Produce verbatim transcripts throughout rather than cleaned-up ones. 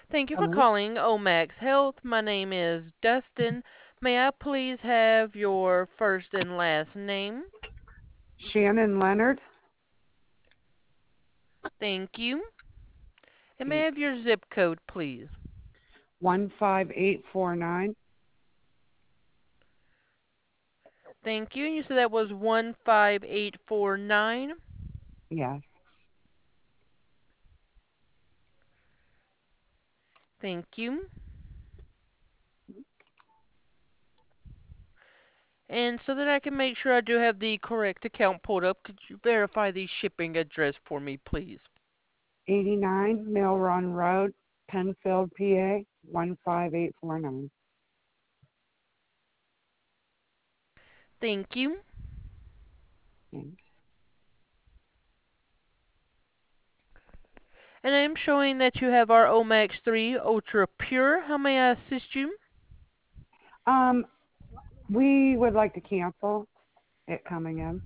Thank you for Hello, calling Omax Health. My name is Dustin. May I please have your first and last name? Shannon Leonard. Thank you. And may I Thanks. have your zip code, please? One five eight four nine. Thank you. You said that was one five eight four nine. Yes. Thank you. And so that I can make sure I do have the correct account pulled up, could you verify the shipping address for me, please? Eighty-nine Mill Run Road, Penfield, P A. One five eight four nine. Thank you. Thanks. And I am showing that you have our Omax three Ultra Pure. How may I assist you? Um, we would like to cancel it coming in.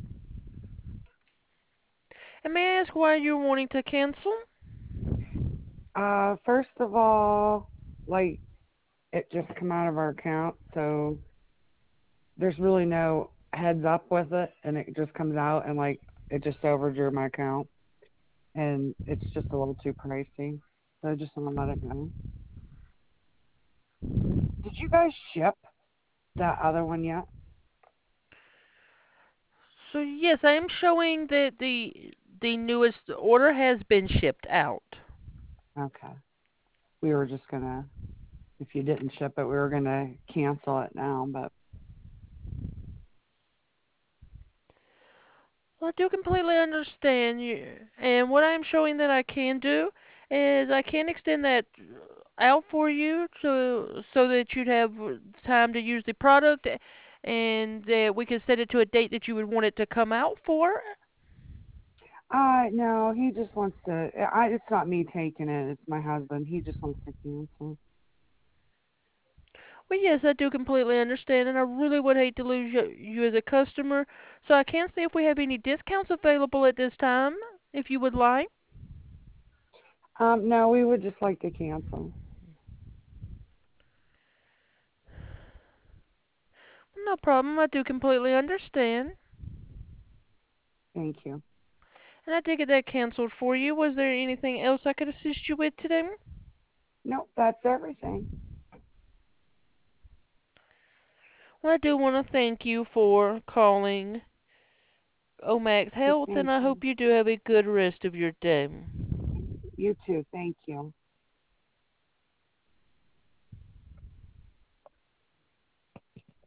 And may I ask why you're wanting to cancel? Uh, first of all, like it just come out of our account, so there's really no heads up with it, and it just comes out and like it just overdrew my account, and it's just a little too pricey. So I just want to let it go. Did you guys ship that other one yet? So yes, I am showing that the the newest order has been shipped out. Okay. We were just gonna, if you didn't ship it, we were gonna cancel it now, but Well, I do completely understand you. And what I'm showing that I can do is I can extend that out for you so so that you'd have time to use the product and that we can set it to a date that you would want it to come out for. uh no, he just wants to. I it's not me taking it. It's my husband. He just wants to cancel. Well, yes, I do completely understand, and I really would hate to lose you, you as a customer. So I can see if we have any discounts available at this time, if you would like. Um, no, we would just like to cancel. No problem, I do completely understand. Thank you. And I did get that canceled for you. Was there anything else I could assist you with today? Nope, that's everything. Well, I do want to thank you for calling Omax Health, and Thank I you. hope you do have a good rest of your day. You too. Thank you.